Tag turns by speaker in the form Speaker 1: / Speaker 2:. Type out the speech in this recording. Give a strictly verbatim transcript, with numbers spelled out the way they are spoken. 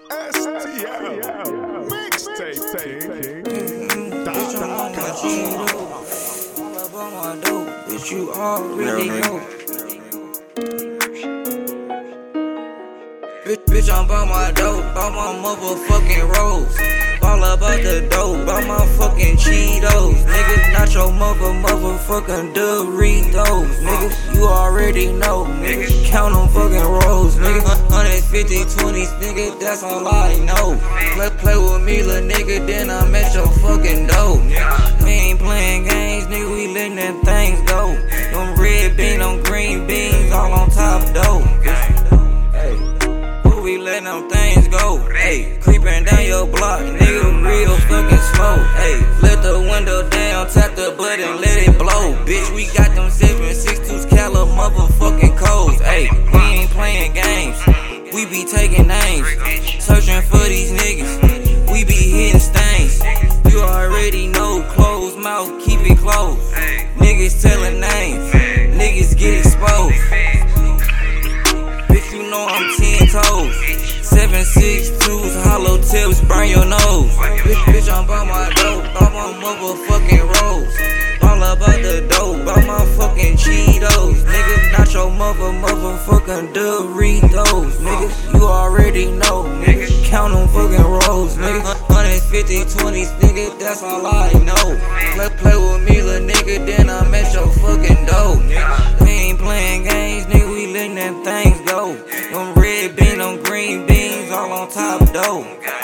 Speaker 1: S T L Mixtape King.
Speaker 2: Bitch, I'm on my Cheeto. All up on my dope. Bitch, you already know. Bitch, bitch, I'm by my dope. By my motherfucking rolls. All about the dope. By my fucking Cheetos. Nigga, not your mother, motherfucking Doritos. Nigga, you already know. Nigga, count them fucking rolls. Nigga, one fifty, twenties, nigga, that's all I know. Play, play with me, little nigga, then I'm at your fucking door. We ain't playing games, nigga, we letting them things go. Them red beans, them green beans, all on top dough. Hey, we letting them things go. Hey, creeping down your block, nigga, real fucking slow. Hey, let the window down, tap the button, let it blow. Bitch, we got them seven six twos caliber motherfucking codes. Hey, we ain't playing games. We be taking names, searching for these niggas. We be hitting stains. You already know, closed mouth, keep it closed. Niggas telling names, niggas get exposed. Bitch, you know I'm ten toes. Seven six twos, hollow tips, burn your nose. Bitch, bitch, I'm by my dope, by my motherfucking rolls. All about the dope, by my fucking Cheetos. Nigga, not your mother, motherfucking Doritos. Nigga, you already know. Nigga, count them fucking rolls. Nigga, one fifty, twenties, nigga, that's all I know. Play, play with me, little nigga, then I'm at your fucking door. Nigga, we ain't playing games, nigga, we letting them things go. Them red beans, them green beans, all on top dough.